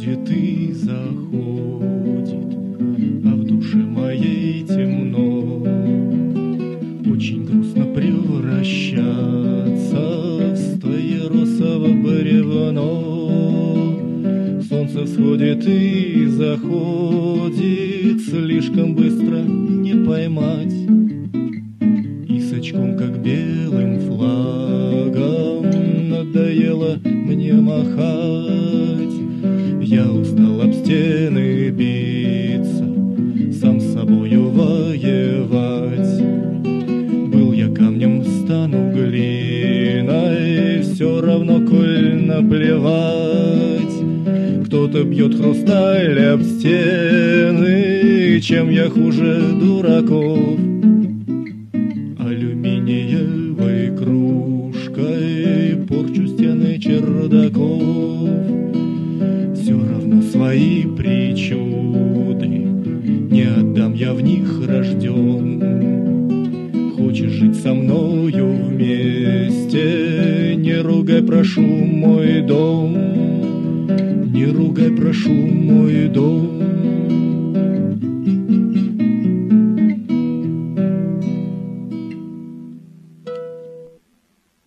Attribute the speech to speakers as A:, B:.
A: всходит и заходит, а в душе моей темно. Очень грустно превращаться в стаиросово бревно. Солнце всходит и заходит, слишком быстро не поймать. И с очком, как белым флагом, надоело мне махать. Я устал об стены биться, сам с собою воевать. Был я камнем, стану глиной, все равно, коль наплевать. Кто-то бьет хрусталь об стены, чем я хуже дураков. Алюминиевой кружкой порчу стены чердаков. Все равно свои причуды, не отдам, я в них рожден. Хочешь жить со мною вместе, не ругай, прошу, мой дом. Не ругай, прошу, мой дом.